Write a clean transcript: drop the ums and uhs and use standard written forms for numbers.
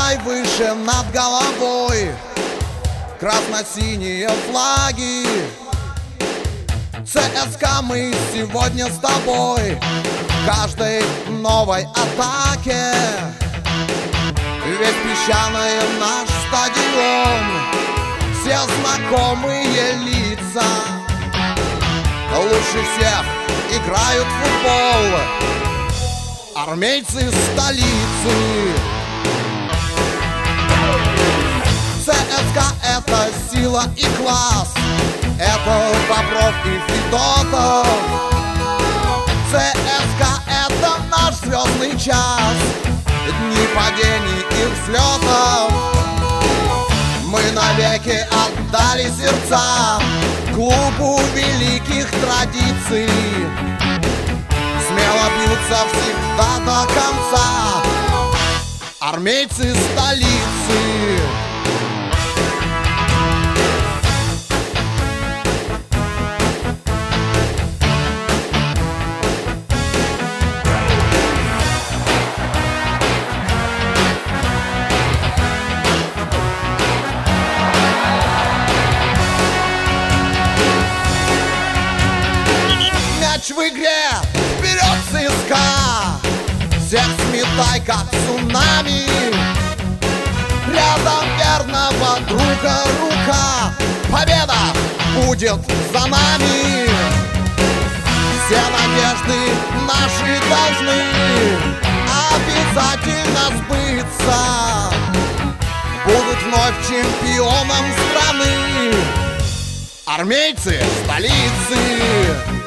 Поднимай выше над головой красно-синие флаги. ЦСКА мы сегодня с тобой в каждой новой атаке. Ведь песчаный наш стадион, все знакомые лица. Лучше всех играют в футбол армейцы столицы. ЦСКА — это сила и класс, это Бобров и Федотов. ЦСКА — это наш звездный час, дни падений и взлетов. Мы навеки отдали сердца клубу великих традиций. Смело бьются всегда до конца армейцы столицы. Мяч в игре, вперед ЦСКА! Всех сметай, как цунами. Рядом верного друга рука, победа будет за нами. Все надежды наши должны обязательно сбыться. Будут вновь чемпионом страны армейцы столицы.